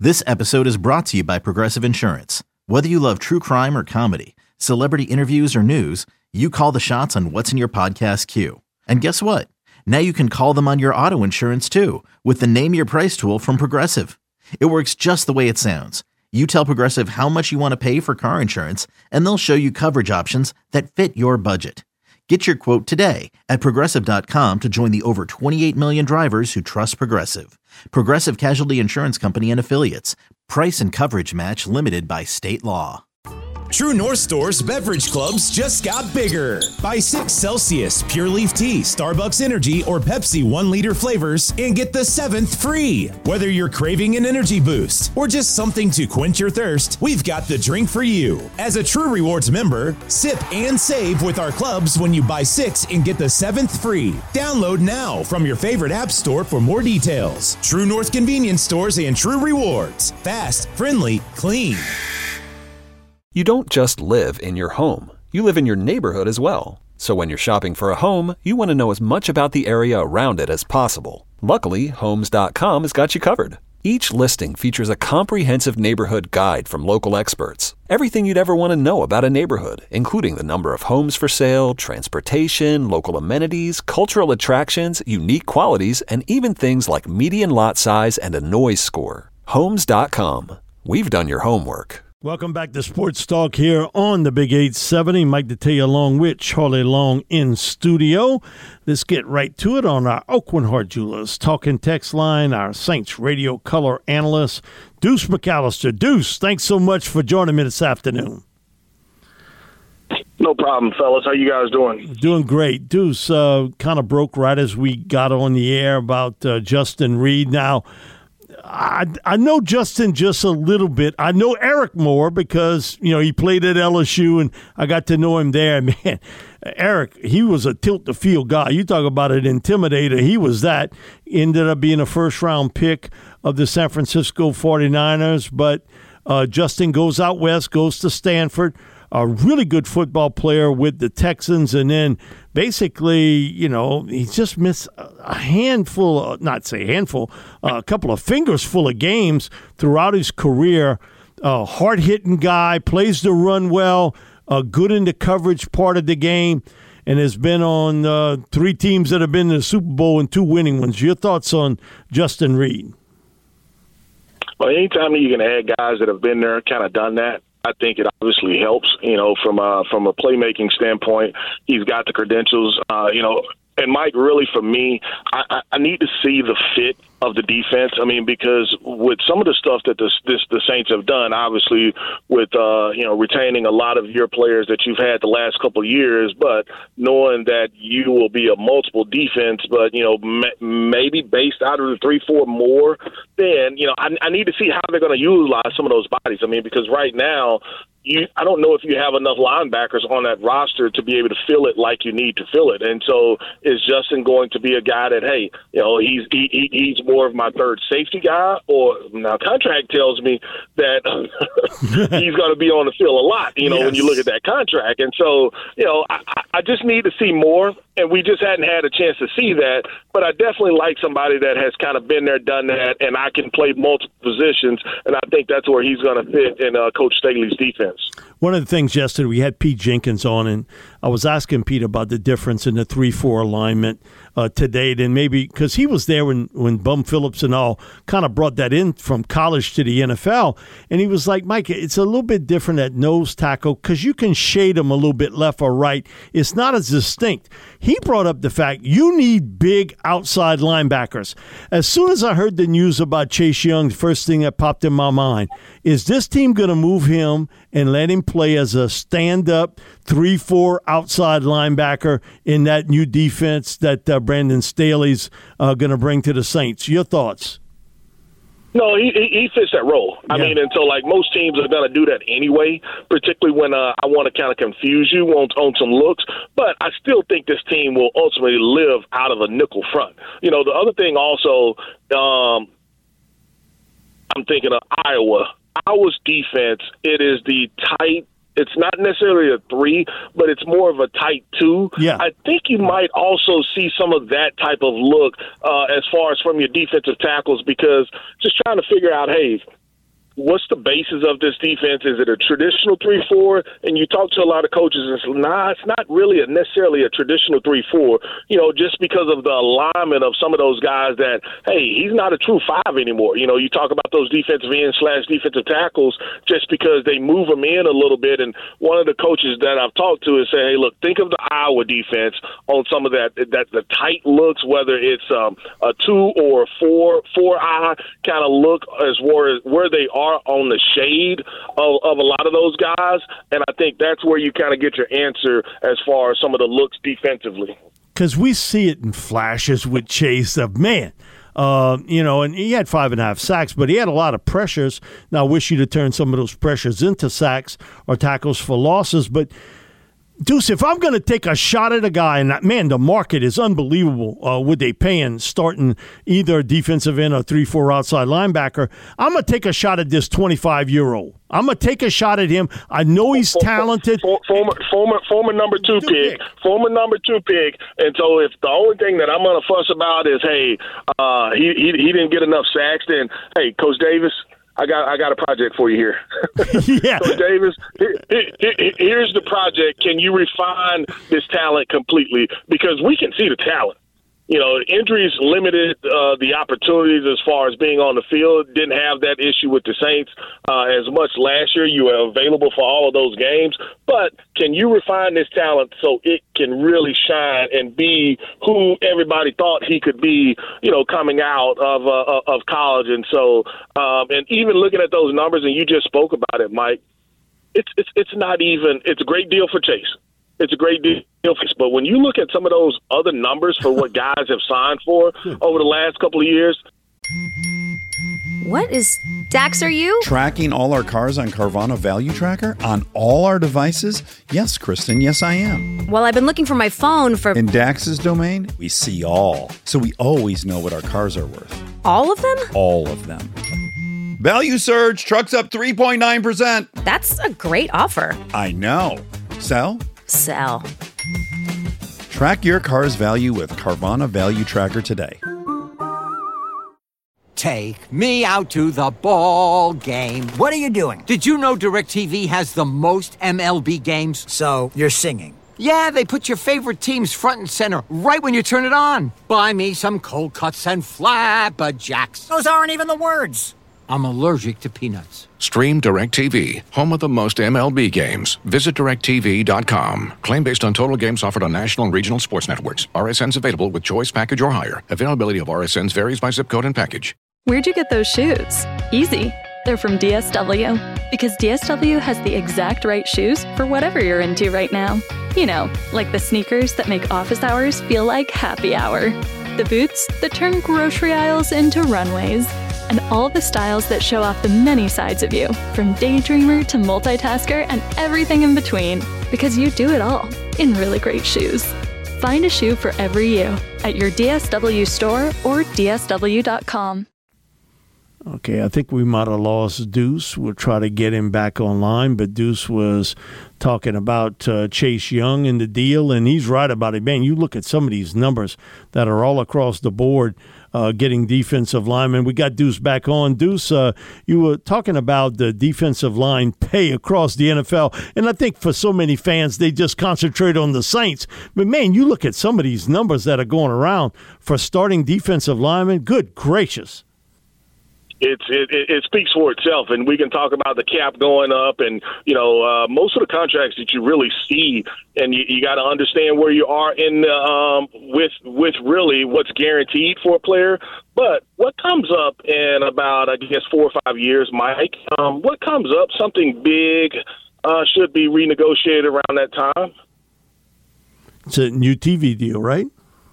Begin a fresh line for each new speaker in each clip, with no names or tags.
This episode is brought to you by Progressive Insurance. Whether you love true crime or comedy, celebrity interviews or news, you call the shots on what's in your podcast queue. And guess what? Now you can call them on your auto insurance too with the Name Your Price tool from Progressive. It works just the way it sounds. You tell Progressive how much you want to pay for car insurance, and they'll show you coverage options that fit your budget. Get your quote today at Progressive.com to join the over 28 million drivers who trust Progressive. Progressive Casualty Insurance Company and Affiliates. Price and coverage match limited by state law.
True North Store's beverage clubs just got bigger. Buy 6 Celsius, Pure Leaf Tea, Starbucks Energy, or Pepsi 1-liter flavors and get the 7th free. Whether you're craving an energy boost or just something to quench your thirst, we've got the drink for you. As a True Rewards member, sip and save with our clubs when you buy 6 and get the 7th free. Download now from your favorite app store for more details. True North Convenience Stores and True Rewards. Fast, friendly, clean.
You don't just live in your home. You live in your neighborhood as well. So when you're shopping for a home, you want to know as much about the area around it as possible. Luckily, Homes.com has got you covered. Each listing features a comprehensive neighborhood guide from local experts. Everything you'd ever want to know about a neighborhood, including the number of homes for sale, transportation, local amenities, cultural attractions, unique qualities, and even things like median lot size and a noise score. Homes.com. We've done your homework.
Welcome back to Sports Talk here on the Big 870. Mike Detillier along with Charlie Long in studio. Let's get right to it on our Aucoin Hart Jewelers talking text line, our Saints radio color analyst, Deuce McAllister. Deuce, thanks so much for joining me this afternoon.
No problem, fellas. How you guys doing?
Doing great. Deuce kind of broke right as we got on the air about Justin Reid. Now, I know Justin just a little bit. I know Eric more because, he played at LSU, and I got to know him there. Man, Eric, he was a tilt-the-field guy. You talk about an intimidator. He was that. Ended up being a first-round pick of the San Francisco 49ers. But Justin goes out west, goes to Stanford, a really good football player with the Texans, and then basically, he's just missed a handful, a couple of fingers full of games throughout his career. Hard-hitting guy, plays the run well, good in the coverage part of the game, and has been on 3 teams that have been in the Super Bowl and 2 winning ones. Your thoughts on Justin Reid?
Well, anytime you can add guys that have been there, kind of done that, I think it obviously helps, from a playmaking standpoint. He's got the credentials, and Mike, really for me, I need to see the fit of the defense. I mean, because with some of the stuff that the Saints have done, obviously with, retaining a lot of your players that you've had the last couple of years, but knowing that you will be a multiple defense, but, maybe based out of the 3-4 more, then, I need to see how they're going to utilize some of those bodies. I mean, because right now, I don't know if you have enough linebackers on that roster to be able to fill it like you need to fill it. And so is Justin going to be a guy that, hey, he's more of my third safety guy? Or now contract tells me that he's going to be on the field a lot,
yes,
when you look at that contract. And so, I just need to see more, and we just hadn't had a chance to see that. But I definitely like somebody that has kind of been there, done that, and I can play multiple positions, and I think that's where he's going to fit in Coach Staley's defense.
One of the things yesterday, we had Pete Jenkins on, and I was asking Pete about the difference in the 3-4 alignment to date, and maybe because he was there when Bum Phillips and all kind of brought that in from college to the NFL, and he was like, Mike, it's a little bit different at nose tackle because you can shade them a little bit left or right. It's not as distinct. He brought up the fact you need big outside linebackers. As soon as I heard the news about Chase Young, the first thing that popped in my mind is this team going to move him and let him play as a stand-up 3-4 outside linebacker in that new defense that Brandon Staley's going to bring to the Saints. Your thoughts?
No, he fits that role. I mean, and so like most teams are going to do that anyway, particularly when I want to kind of confuse you on some looks. But I still think this team will ultimately live out of a nickel front. The other thing also, I'm thinking of Iowa. Iowa's defense, it is the tight. It's not necessarily a 3, but it's more of a tight 2.
Yeah.
I think you might also see some of that type of look as far as from your defensive tackles, because just trying to figure out, hey, what's the basis of this defense? Is it a traditional 3-4? And you talk to a lot of coaches and say, nah, it's not really necessarily a traditional 3-4, just because of the alignment of some of those guys that, hey, he's not a true 5 anymore. You talk about those defensive ends / defensive tackles just because they move them in a little bit. And one of the coaches that I've talked to is saying, hey, look, think of the Iowa defense on some of that the tight looks, whether it's a 2 or a 4-eye kind of look as where they are on the shade of a lot of those guys, and I think that's where you kind of get your answer as far as some of the looks defensively.
Because we see it in flashes with Chase of, man, and he had 5.5 sacks, but he had a lot of pressures. Now, I wish you'd have turned some of those pressures into sacks or tackles for losses, but Deuce, if I'm going to take a shot at a guy, and man, the market is unbelievable what they paying starting either a defensive end or 3-4 outside linebacker, I'm going to take a shot at this 25-year-old. I'm going to take a shot at him. I know he's talented.
Former number 2 pick. Former number 2 pick. And so if the only thing that I'm going to fuss about is, hey, he didn't get enough sacks, then, hey, Coach Davis, I got a project for you here.
Yeah.
So, Davis, here's the project. Can you refine this talent completely? Because we can see the talent. Injuries limited the opportunities as far as being on the field. Didn't have that issue with the Saints as much last year. You were available for all of those games. But can you refine this talent so it can really shine and be who everybody thought he could be, coming out of college? And so, and even looking at those numbers, and you just spoke about it, Mike, it's not even – it's a great deal for Chase. It's a great deal. But when you look at some of those other numbers for what guys have signed for over the last couple of years.
What is Dax, are you?
Tracking all our cars on Carvana Value Tracker on all our devices? Yes, Kristen, yes, I am.
Well, I've been looking for my phone for...
In Dax's domain, we see all. So we always know what our cars are worth.
All of them?
All of them. Value surge, trucks up 3.9%.
That's a great offer.
I know. Sell?
Sell.
Track your car's value with Carvana Value Tracker today.
Take me out to the ball game.
What are you doing?
Did you know DirecTV has the most MLB games?
So, you're singing.
Yeah, they put your favorite teams front and center right when you turn it on. Buy me some cold cuts and flapjacks.
Those aren't even the words.
I'm allergic to peanuts.
Stream DirecTV, home of the most MLB games. Visit DirecTV.com. Claim based on total games offered on national and regional sports networks. RSNs available with choice package or higher. Availability of RSNs varies by zip code and package.
Where'd you get those shoes? Easy. They're from DSW. Because DSW has the exact right shoes for whatever you're into right now. Like the sneakers that make office hours feel like happy hour. The boots that turn grocery aisles into runways. And all the styles that show off the many sides of you, from daydreamer to multitasker and everything in between, because you do it all in really great shoes. Find a shoe for every you at your DSW store or DSW.com.
Okay, I think we might have lost Deuce. We'll try to get him back online, but Deuce was talking about Chase Young and the deal, and he's right about it. Man, you look at some of these numbers that are all across the board. Getting defensive linemen. We got Deuce back on. Deuce, you were talking about the defensive line pay across the NFL, and I think for so many fans, they just concentrate on the Saints. But, man, you look at some of these numbers that are going around for starting defensive linemen. Good gracious.
It speaks for itself, and we can talk about the cap going up, and most of the contracts that you really see, and you got to understand where you are in with really what's guaranteed for a player. But what comes up in about 4 or 5 years, Mike? What comes up? Something big should be renegotiated around that time.
It's a new TV deal, right?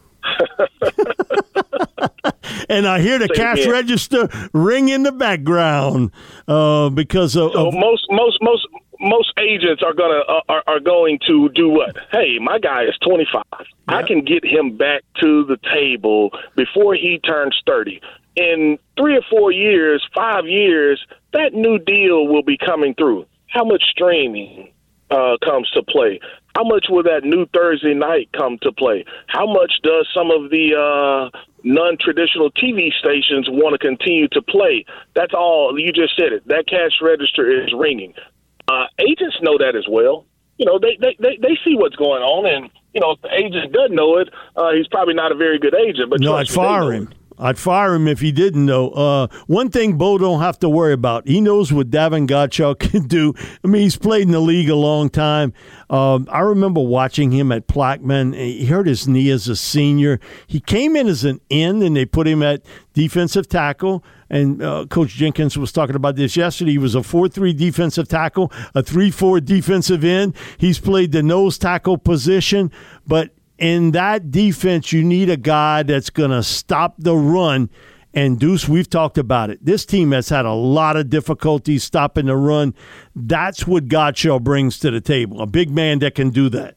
And I hear the cash register ring in the background because of most agents are going to do what? Hey, my guy is 25. Yeah. I can get him back to the table before he turns 30. In 3 or 4 years, 5 years, that new deal will be coming through. How much streaming?
comes to play? How much will that new Thursday night come to play? How much does some of the non-traditional TV stations want to continue to play? That's all. You just said it. That cash register is ringing. Agents know that as well. You know, they see what's going on, and you know, if the agent doesn't know it, he's probably not a very good agent. But
no, I'd fire him. I'd fire him if he didn't know. One thing Bo don't have to worry about. He knows what Davin Godchaux can do. I mean, he's played in the league a long time. I remember watching him at Plaquemine. He hurt his knee as a senior. He came in as an end, and they put him at defensive tackle. And Coach Jenkins was talking about this yesterday. He was a 4-3 defensive tackle, a 3-4 defensive end. He's played the nose tackle position, but in that defense, you need a guy that's going to stop the run. And, Deuce, we've talked about it. This team has had a lot of difficulty stopping the run. That's what Godchaux brings to the table, a big man that can do that.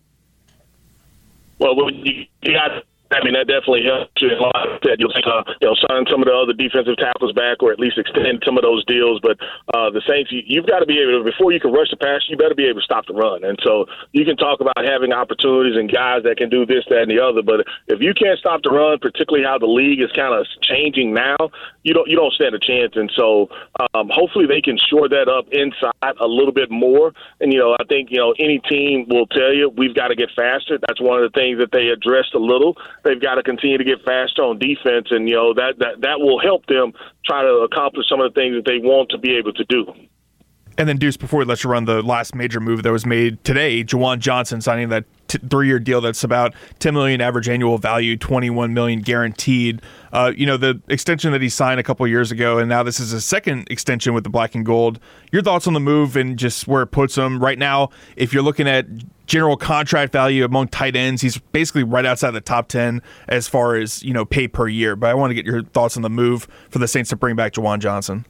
Well, you got – I mean, that definitely helps you. Like I said, you'll think, sign some of the other defensive tackles back, or at least extend some of those deals. But the Saints, you've got to be able to, before you can rush the pass, you better be able to stop the run. And so you can talk about having opportunities and guys that can do this, that, and the other. But if you can't stop the run, particularly how the league is kind of changing now, you don't stand a chance. And so hopefully they can shore that up inside a little bit more. And I think any team will tell you we've got to get faster. That's one of the things that they addressed a little. They've got to continue to get faster on defense, and that will help them try to accomplish some of the things that they want to be able to do.
And then, Deuce, before we let you run the last major move that was made today, Juwan Johnson signing that 3-year deal that's about $10 million average annual value, $21 million guaranteed. The extension that he signed a couple years ago, and now this is a second extension with the Black and Gold. Your thoughts on the move and just where it puts him right now? If you're looking at general contract value among tight ends, he's basically right outside the top 10 as far as pay per year. But I want to get your thoughts on the move for the Saints to bring back Juwan Johnson.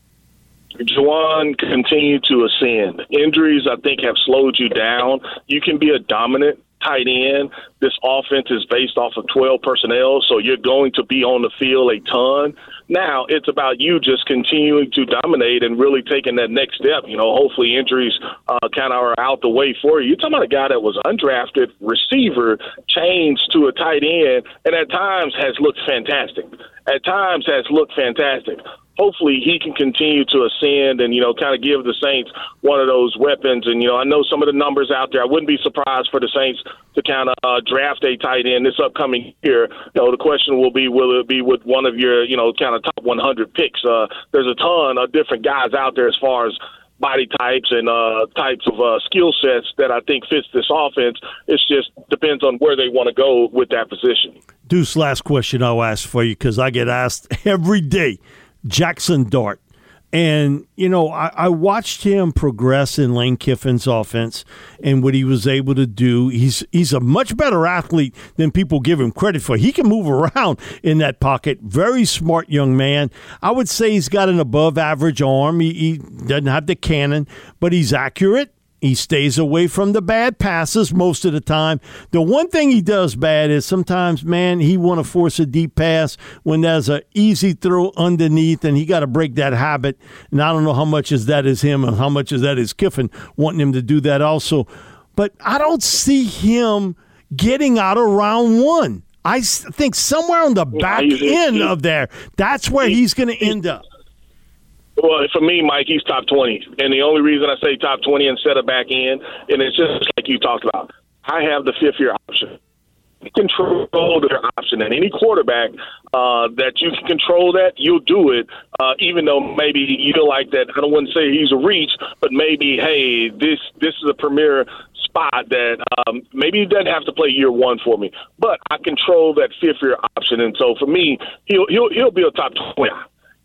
Juwan continued to ascend. Injuries, I think, have slowed you down. You can be a dominant tight end. This offense is based off of 12 personnel, so you're going to be on the field a ton. Now it's about you just continuing to dominate and really taking that next step. Hopefully injuries kind of are out the way for you. You're talking about a guy that was undrafted receiver, changed to a tight end, and at times has looked fantastic. Hopefully he can continue to ascend and, kind of give the Saints one of those weapons. And, I know some of the numbers out there. I wouldn't be surprised for the Saints to kind of draft a tight end this upcoming year. The question will be, will it be with one of your, kind of top 100 picks? There's a ton of different guys out there as far as body types and types of skill sets that I think fits this offense. It just depends on where they want to go with that position.
Deuce, last question I'll ask for you because I get asked every day. Jackson Dart. And, I watched him progress in Lane Kiffin's offense and what he was able to do. He's a much better athlete than people give him credit for. He can move around in that pocket. Very smart young man. I would say he's got an above-average arm. He doesn't have the cannon, but he's accurate. He stays away from the bad passes most of the time. The one thing he does bad is sometimes, he want to force a deep pass when there's an easy throw underneath, and he got to break that habit. And I don't know how much is that is him and how much is that is Kiffin wanting him to do that also. But I don't see him getting out of round one. I think somewhere on the back end of there, that's where he's going to end up.
Well, for me, Mike, he's top 20. And the only reason I say top 20 instead of back end, and it's just like you talked about, I have the fifth-year option. You control their option. And any quarterback that you can control that, you'll do it, even though maybe you feel like that. I wouldn't say he's a reach, but maybe, hey, this is a premier spot that maybe he doesn't have to play year one for me. But I control that fifth-year option. And so for me, he'll be a top 20.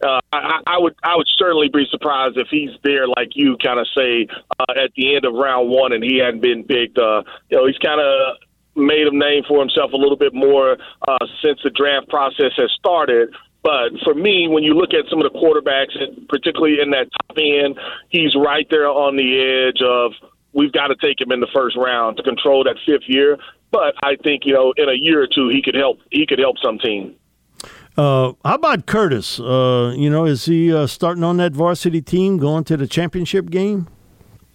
I would certainly be surprised if he's there, like you kind of say, at the end of round one, and he hadn't been picked. He's kind of made a name for himself a little bit more since the draft process has started. But for me, when you look at some of the quarterbacks, particularly in that top end, he's right there on the edge of we've got to take him in the first round to control that fifth year. But I think in a year or two he could help some team.
How about Curtis? Is he starting on that varsity team, going to the championship game?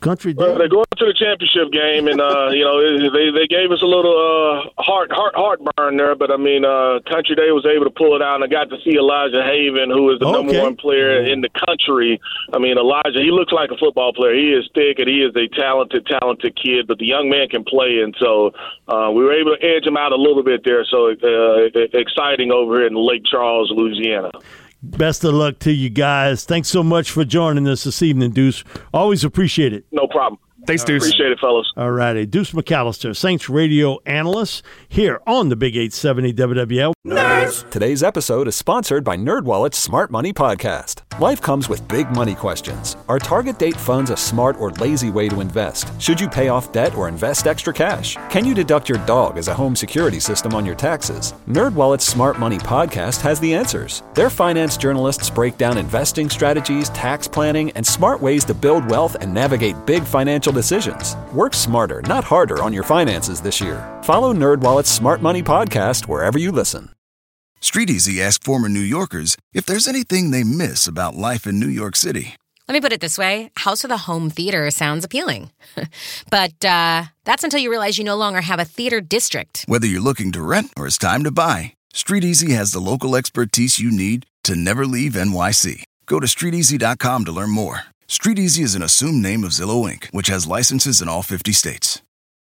Country Day?
Well, they're going to the championship game, and they gave us a little heartburn there. But I mean, Country Day was able to pull it out, and I got to see Elijah Haven, who is the number one player in the country. I mean, Elijah, he looks like a football player. He is thick, and he is a talented kid. But the young man can play, and so we were able to edge him out a little bit there. So exciting over here in Lake Charles, Louisiana.
Best of luck to you guys. Thanks so much for joining us this evening, Deuce. Always appreciate it.
No problem.
Thanks, Deuce.
Appreciate it, fellas.
All righty. Deuce McAllister, Saints radio analyst, here on the Big 870 WWL.
Nerds! Today's episode is sponsored by NerdWallet's Smart Money Podcast. Life comes with big money questions. Are target date funds a smart or lazy way to invest? Should you pay off debt or invest extra cash? Can you deduct your dog as a home security system on your taxes? NerdWallet's Smart Money Podcast has the answers. Their finance journalists break down investing strategies, tax planning, and smart ways to build wealth and navigate big financial decisions. Work smarter, not harder on your finances this year. Follow NerdWallet's Smart Money Podcast wherever you listen.
StreetEasy asked former New Yorkers if there's anything they miss about life in New York City.
Let me put it this way. House with a home theater sounds appealing. But that's until you realize you no longer have a theater district.
Whether you're looking to rent or it's time to buy, StreetEasy has the local expertise you need to never leave NYC. Go to StreetEasy.com to learn more. StreetEasy is an assumed name of Zillow Inc., which has licenses in all 50 states.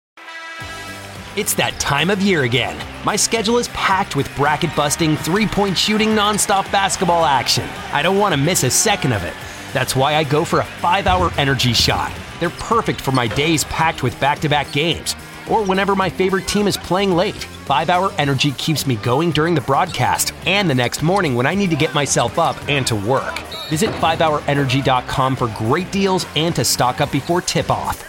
It's that time of year again. My schedule is packed with bracket-busting, three-point shooting, nonstop basketball action. I don't want to miss a second of it. That's why I go for a 5-hour energy shot. They're perfect for my days packed with back-to-back games, or whenever my favorite team is playing late. 5-hour energy keeps me going during the broadcast and the next morning when I need to get myself up and to work. Visit 5hourenergy.com for great deals and to stock up before tip-off.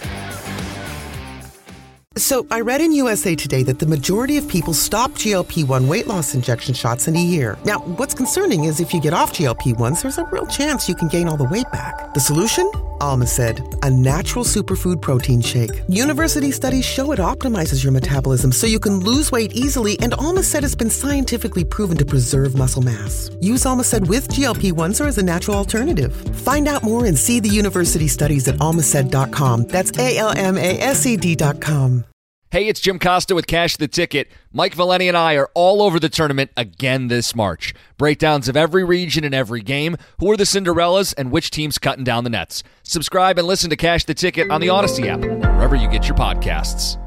So I read in USA Today that the majority of people stop GLP-1 weight loss injection shots in a year. Now, what's concerning is if you get off GLP-1s, there's a real chance you can gain all the weight back. The solution? Almacid, a natural superfood protein shake. University studies show it optimizes your metabolism so you can lose weight easily, and Almacid has been scientifically proven to preserve muscle mass. Use Almacid with GLP-1s or as a natural alternative. Find out more and see the university studies at almacid.com. That's ALMASED.com.
Hey, it's Jim Costa with Cash the Ticket. Mike Valeni and I are all over the tournament again this March. Breakdowns of every region and every game, who are the Cinderellas, and which team's cutting down the nets. Subscribe and listen to Cash the Ticket on the Odyssey app, wherever you get your podcasts.